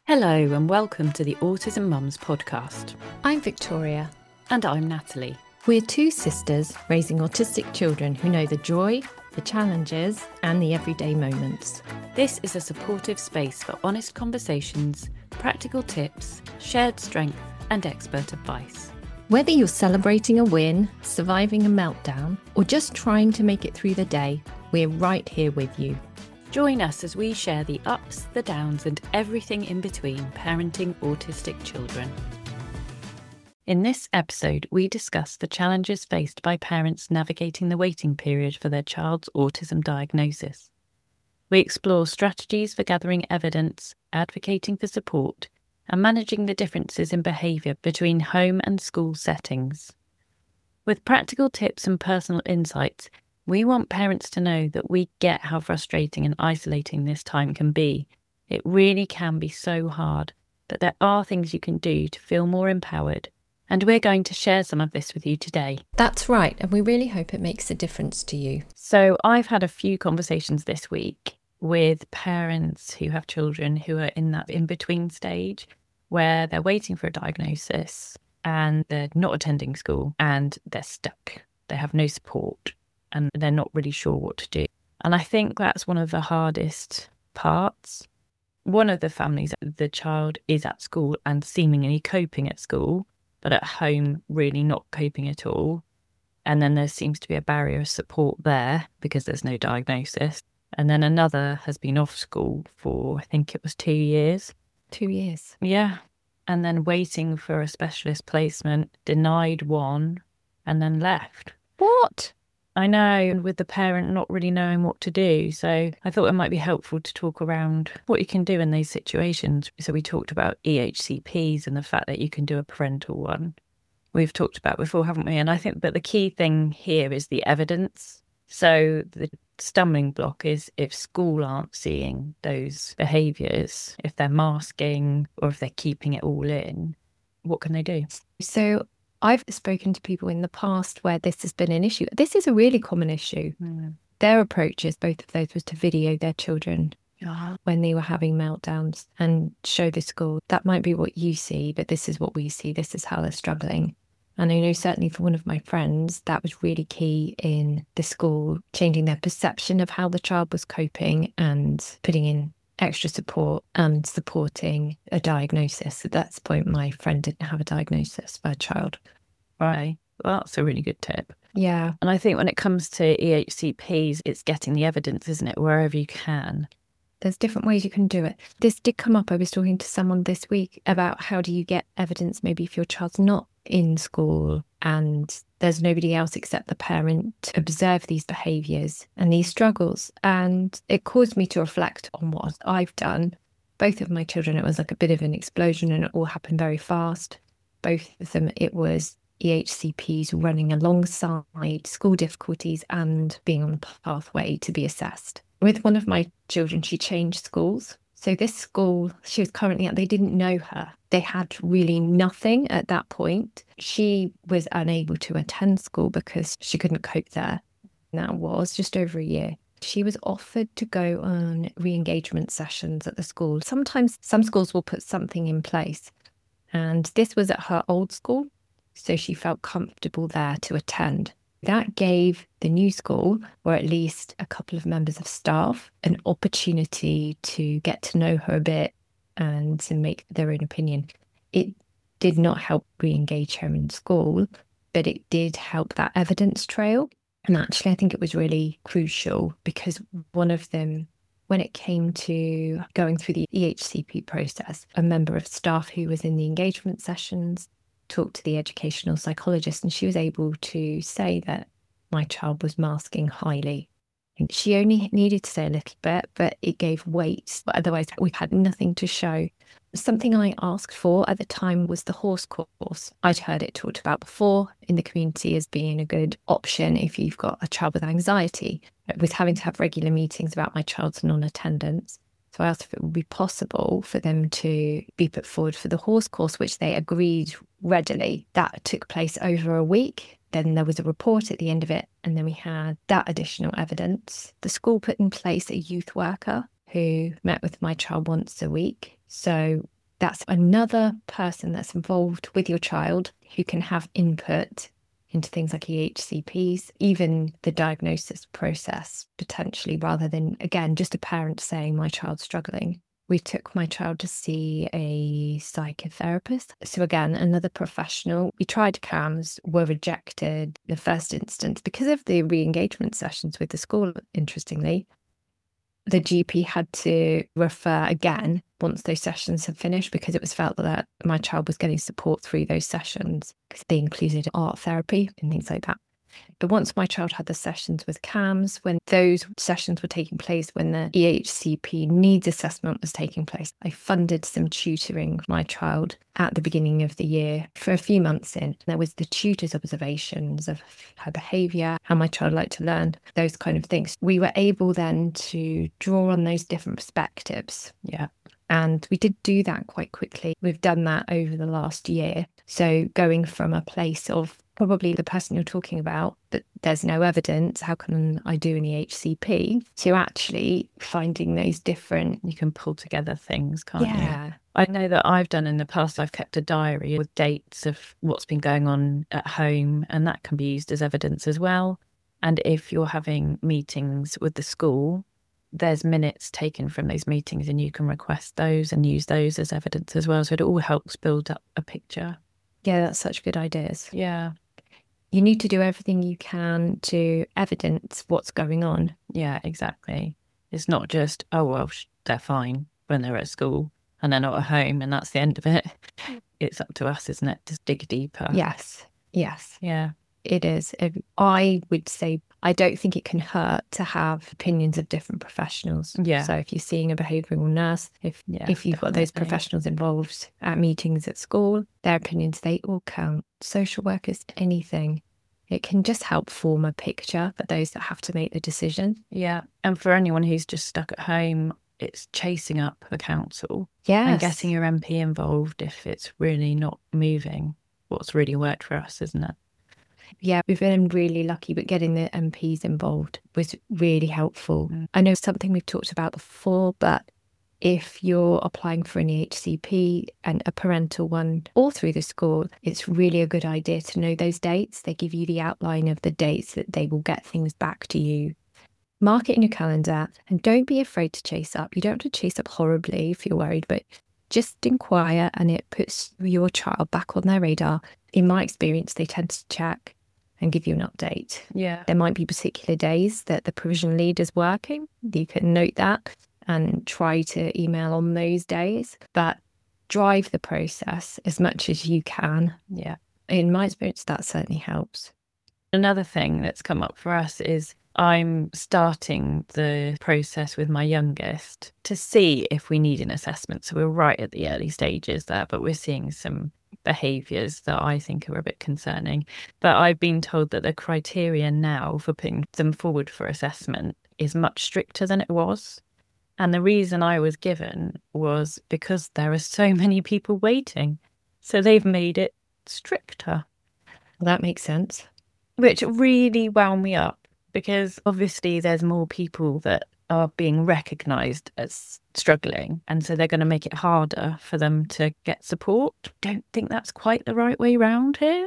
Hello and welcome to the Autism Mums podcast. I'm Victoria. And I'm Natalie. We're two sisters raising autistic children who know the joy, the challenges, and the everyday moments. This is a supportive space for honest conversations, practical tips, shared strength, and expert advice. Whether you're celebrating a win, surviving a meltdown, or just trying to make it through the day, we're right here with you. Join us as we share the ups, the downs, and everything in between parenting autistic children. In this episode, we discuss the challenges faced by parents navigating the waiting period for their child's autism diagnosis. We explore strategies for gathering evidence, advocating for support, and managing the differences in behaviour between home and school settings. With practical tips and personal insights, we want parents to know that we get how frustrating and isolating this time can be. It really can be so hard, but there are things you can do to feel more empowered, and we're going to share some of this with you today. That's right, and we really hope it makes a difference to you. So I've had a few conversations this week with parents who have children who are in that in-between stage where they're waiting for a diagnosis and they're not attending school and they're stuck. They have no support and they're not really sure what to do. And I think that's one of the hardest parts. One of the families, the child is at school and seemingly coping at school, but at home really not coping at all. And then there seems to be a barrier of support there because there's no diagnosis. And then another has been off school for, I think it was 2 years. 2 years. Yeah. And then waiting for a specialist placement, denied one, and then left. What? I know, and with the parent not really knowing what to do. So I thought it might be helpful to talk around what you can do in these situations. So we talked about EHCPs and the fact that you can do a parental one. We've talked about before, haven't we? And I think that the key thing here is the evidence. So the stumbling block is if school aren't seeing those behaviours, if they're masking or if they're keeping it all in, what can they do? So I've spoken to people in the past where this has been an issue. This is a really common issue. Their approaches, both of those, was to video their children when they were having meltdowns and show the school. That might be what you see, but this is what we see. This is how they're struggling. And I know certainly for one of my friends, that was really key in the school, changing their perception of how the child was coping and putting in extra support and supporting a diagnosis. At that point, my friend didn't have a diagnosis for a child. Right. Well, that's a really good tip. Yeah. And I think when it comes to EHCPs, it's getting the evidence, isn't it, wherever you can. There's different ways you can do it. This did come up. I was talking to someone this week about how do you get evidence maybe if your child's not in school and there's nobody else except the parent to observe these behaviours and these struggles. And it caused me to reflect on what I've done. Both of my children, it was like a bit of an explosion and it all happened very fast. Both of them, it was EHCPs running alongside school difficulties and being on the pathway to be assessed. With one of my children, she changed schools. So this school she was currently at, they didn't know her. They had really nothing at that point. She was unable to attend school because she couldn't cope there. And that was just over a year. She was offered to go on re-engagement sessions at the school. Sometimes some schools will put something in place. And this was at her old school. So she felt comfortable there to attend. That gave the new school, or at least a couple of members of staff, an opportunity to get to know her a bit and to make their own opinion. It did not help re-engage her in school, but it did help that evidence trail. And actually, I think it was really crucial because one of them, when it came to going through the EHCP process, a member of staff who was in the engagement sessions talked to the educational psychologist, and she was able to say that my child was masking highly. And she only needed to say a little bit, but it gave weight. But otherwise, we've had nothing to show. Something I asked for at the time was the horse course. I'd heard it talked about before in the community as being a good option if you've got a child with anxiety. I was having to have regular meetings about my child's non-attendance. So I asked if it would be possible for them to be put forward for the horse course, which they agreed readily. That took place over a week. Then there was a report at the end of it, and then we had that additional evidence. The school put in place a youth worker who met with my child once a week. So That's another person that's involved with your child who can have input into things like EHCPs, even the diagnosis process potentially, rather than, again, just a parent saying my child's struggling. We took my child to see a psychotherapist. So again, another professional. We tried CAMHS, were rejected in the first instance because of the re-engagement sessions with the school, interestingly. The GP had to refer again once those sessions had finished because it was felt that my child was getting support through those sessions because they included art therapy and things like that. But once my child had the sessions with CAMHS, when those sessions were taking place, when the EHCP needs assessment was taking place, I funded some tutoring for my child at the beginning of the year for a few months in. There was the tutor's observations of her behaviour, how my child liked to learn, those kind of things. We were able then to draw on those different perspectives. Yeah. And we did do that quite quickly. We've done that over the last year. So going from a place of probably the person you're talking about, that there's no evidence, how can I do an EHCP, to actually finding those different... You can pull together things, can't you? Yeah. I know that I've done in the past, I've kept a diary with dates of what's been going on at home, and that can be used as evidence as well. And if you're having meetings with the school, there's minutes taken from those meetings and you can request those and use those as evidence as well. So it all helps build up a picture. Yeah, that's such good ideas. Yeah. You need to do everything you can to evidence what's going on. Yeah, exactly. It's not just, oh, well, they're fine when they're at school and they're not at home and that's the end of it. It's up to us, isn't it? Just dig deeper. Yes. Yeah. It is. I would say I don't think it can hurt to have opinions of different professionals. Yeah. So if you're seeing a behavioural nurse, if you've got those professionals involved at meetings at school, their opinions, they all count. Social workers, anything. It can just help form a picture for those that have to make the decision. Yeah. And for anyone who's just stuck at home, it's chasing up the council. Yes. And getting your MP involved if it's really not moving. What's really worked for us, isn't it? Yeah, we've been really lucky, but getting the MPs involved was really helpful. I know something we've talked about before, but if you're applying for an EHCP and a parental one all through the school, it's really a good idea to know those dates. They give you the outline of the dates that they will get things back to you. Mark it in your calendar and don't be afraid to chase up. You don't have to chase up horribly if you're worried, but just inquire and it puts your child back on their radar. In my experience, they tend to check and give you an update. Yeah. There might be particular days that the provision lead is working. You can note that and try to email on those days, but drive the process as much as you can. Yeah. In my experience, that certainly helps. Another thing that's come up for us is I'm starting the process with my youngest to see if we need an assessment. So we're right at the early stages there, but we're seeing some behaviours that I think are a bit concerning. But I've been told that the criteria now for putting them forward for assessment is much stricter than it was. And the reason I was given was because there are so many people waiting. So they've made it stricter. Well, that makes sense. Which really wound me up because obviously there's more people that are being recognised as struggling. And so they're going to make it harder for them to get support. Don't think that's quite the right way round here.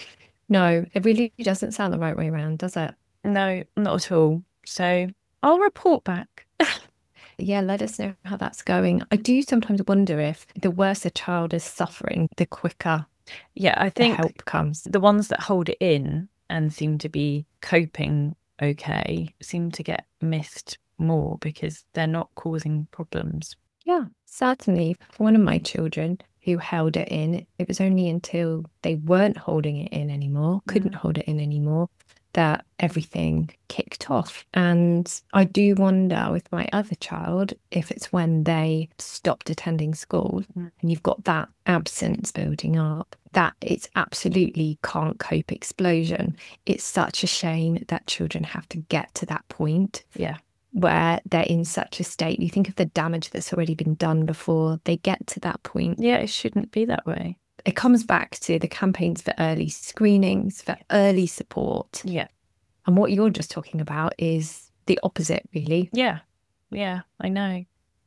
No, it really doesn't sound the right way around, does it? No, not at all. So I'll report back. Yeah, let us know how that's going. I do sometimes wonder if the worse a child is suffering, the quicker I think the help comes. The ones that hold it in and seem to be coping okay seem to get missed more because they're not causing problems. Yeah, certainly. For one of my children who held it in, it was only until they weren't holding it in anymore, couldn't hold it in anymore, that everything kicked off. And I do wonder with my other child if it's when they stopped attending school and you've got that absence building up, that it's absolutely can't cope explosion. It's such a shame that children have to get to that point. Yeah. Where they're in such a state. You think of the damage that's already been done before they get to that point. Yeah, it shouldn't be that way. It comes back to the campaigns for early screenings, for early support. Yeah. And what you're just talking about is the opposite, really. Yeah, I know.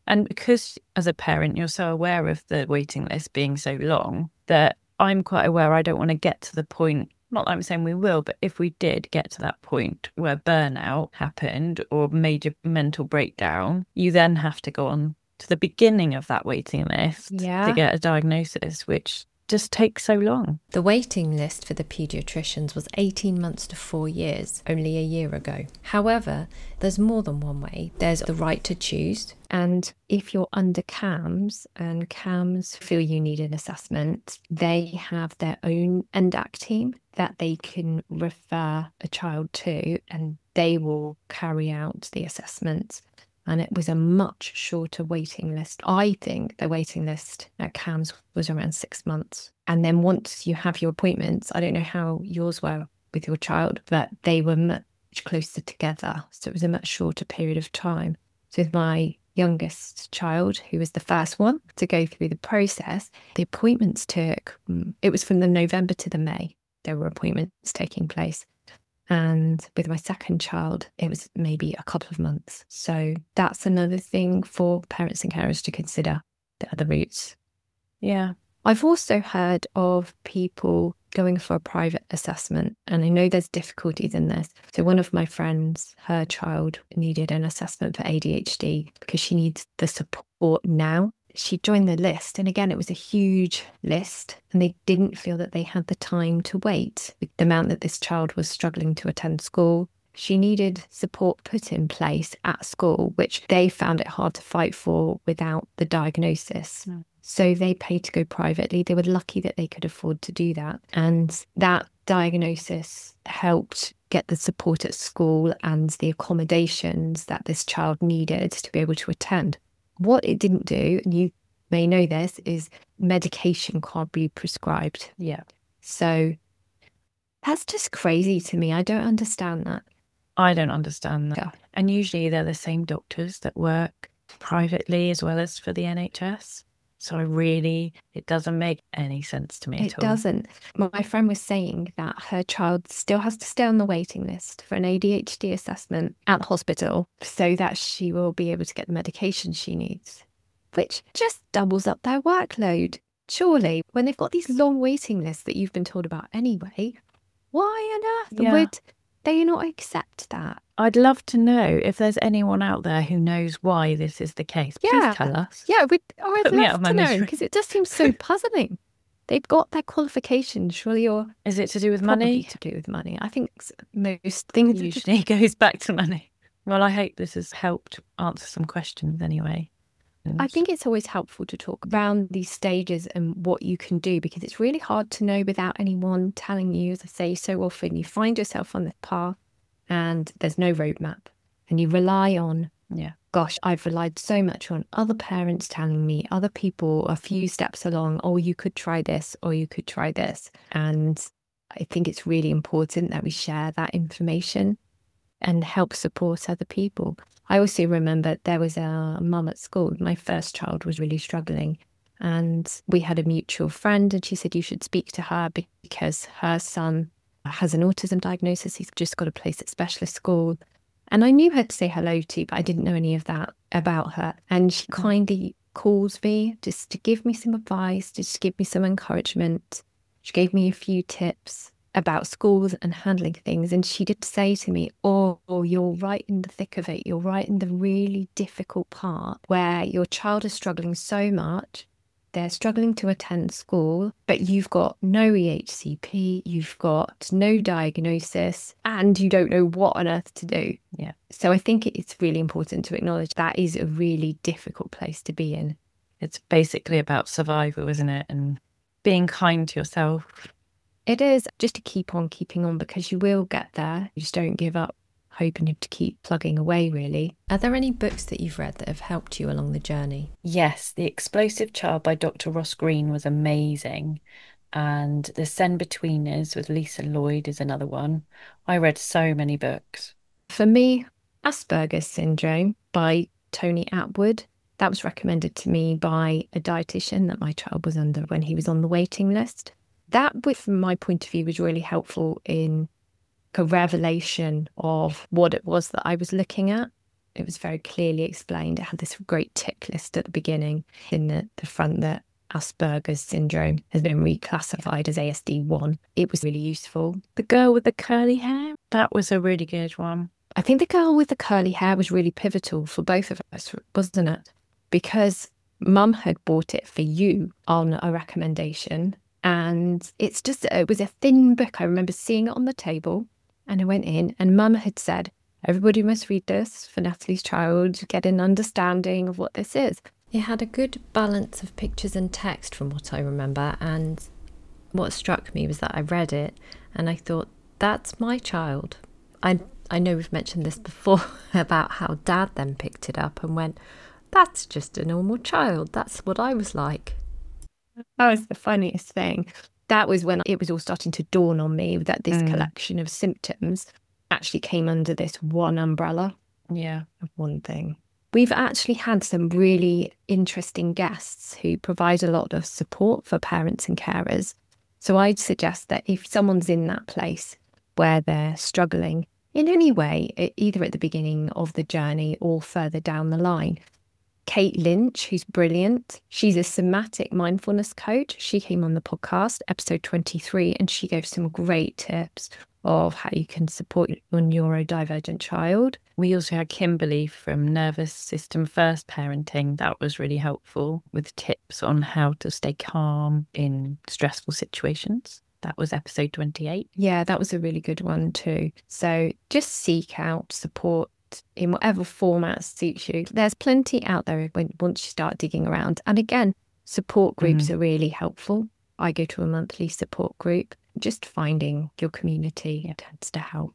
And because as a parent, you're so aware of the waiting list being so long that I'm quite aware I don't want to get to the point, not that I'm saying we will, but if we did get to that point where burnout happened or major mental breakdown, you then have to go on to the beginning of that waiting list to get a diagnosis, which just takes so long. The waiting list for the paediatricians was 18 months to 4 years, only a year ago. However, there's more than one way. There's the right to choose. And if you're under CAMHS and CAMHS feel you need an assessment, they have their own NDAC team that they can refer a child to, and they will carry out the assessment. And it was a much shorter waiting list. I think the waiting list at CAMHS was around 6 months. And then once you have your appointments, I don't know how yours were with your child, but they were much closer together. So it was a much shorter period of time. So with my youngest child, who was the first one to go through the process, the appointments took, it was from the November to the May, there were appointments taking place. And with my second child, it was maybe a couple of months. So that's another thing for parents and carers to consider, the other routes. Yeah. I've also heard of people going for a private assessment, and I know there's difficulties in this. So one of my friends, her child needed an assessment for ADHD because she needs the support now. She joined the list, and again, it was a huge list, and they didn't feel that they had the time to wait with the amount that this child was struggling to attend school. She needed support put in place at school, which they found it hard to fight for without the diagnosis. So they paid to go privately. They were lucky that they could afford to do that. And that diagnosis helped get the support at school and the accommodations that this child needed to be able to attend. What it didn't do, and you may know this, is medication can't be prescribed. Yeah. So that's just crazy to me. I don't understand that. I don't understand that. Yeah. And usually they're the same doctors that work privately as well as for the NHS. So it doesn't make any sense to me at all. It doesn't. My friend was saying that her child still has to stay on the waiting list for an ADHD assessment at the hospital so that she will be able to get the medication she needs, which just doubles up their workload. Surely, when they've got these long waiting lists that you've been told about anyway, why on earth would they not accept that? I'd love to know if there's anyone out there who knows why this is the case. Please tell us. Yeah, I'd Put me out love of my to know, misery. because it just seems so puzzling. They've got their qualifications. Surely Is it to do with probably money? to do with money. I think most things Usually goes back to money. Well, I hope this has helped answer some questions anyway. I think it's always helpful to talk around these stages and what you can do, because it's really hard to know without anyone telling you. As I say, so often you find yourself on this path and there's no roadmap, and you rely on, gosh, I've relied so much on other parents telling me, other people a few steps along, oh, you could try this or you could try this. And I think it's really important that we share that information and help support other people. I also remember there was a mum at school. My first child was really struggling, and we had a mutual friend, and she said you should speak to her because her son has an autism diagnosis. He's just got a place at specialist school. And I knew her to say hello to, but I didn't know any of that about her. And she kindly calls me just to give me some advice, just to give me some encouragement. She gave me a few tips about schools and handling things. And she did say to me, oh, you're right in the thick of it. You're right in the really difficult part where your child is struggling so much. They're struggling to attend school, but you've got no EHCP, you've got no diagnosis, and you don't know what on earth to do. Yeah. So I think it's really important to acknowledge that is a really difficult place to be in. It's basically about survival, isn't it? And being kind to yourself. It is, just to keep on keeping on, because you will get there. You just don't give up, hoping to keep plugging away, really. Are there any books that you've read that have helped you along the journey? Yes, The Explosive Child by Dr. Ross Greene was amazing. And The Send-Betweeners with Lisa Lloyd is another one. I read so many books. For me, Asperger's Syndrome by Tony Atwood. That was recommended to me by a dietitian that my child was under when he was on the waiting list. That, from my point of view, was really helpful in a revelation of what it was that I was looking at. It was very clearly explained. It had this great tick list at the beginning in the front that Asperger's syndrome has been reclassified as ASD1. It was really useful. The girl with the curly hair, that was a really good one. I think the girl with the curly hair was really pivotal for both of us, wasn't it? Because Mum had bought it for you on a recommendation. And it was a thin book. I remember seeing it on the table and I went in and Mum had said, everybody must read this for Natalie's child to get an understanding of what this is. It had a good balance of pictures and text from what I remember. And what struck me was that I read it and I thought, that's my child. I know we've mentioned this before about how Dad then picked it up and went, that's just a normal child. That's what I was like. That was the funniest thing. That was when it was all starting to dawn on me that this collection of symptoms actually came under this one umbrella. Yeah. Of one thing. We've actually had some really interesting guests who provide a lot of support for parents and carers. So I'd suggest that if someone's in that place where they're struggling in any way, either at the beginning of the journey or further down the line, Kate Lynch, who's brilliant. She's a somatic mindfulness coach. She came on the podcast, episode 23, and she gave some great tips of how you can support your neurodivergent child. We also had Kimberly from Nervous System First Parenting. That was really helpful with tips on how to stay calm in stressful situations. That was episode 28. Yeah, that was a really good one too. So just seek out support in whatever format suits you. There's plenty out there once you start digging around. And again, support groups are really helpful. I go to a monthly support group. Just finding your community tends to help.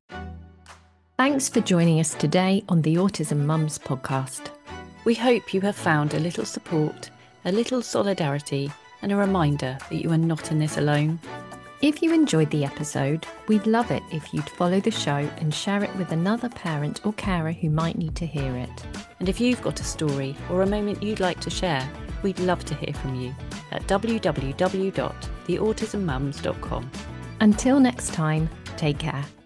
Thanks for joining us today on the Autism Mums podcast. We hope you have found a little support, a little solidarity, and a reminder that you are not in this alone. If you enjoyed the episode, we'd love it if you'd follow the show and share it with another parent or carer who might need to hear it. And if you've got a story or a moment you'd like to share, we'd love to hear from you at www.theautismmums.com. Until next time, take care.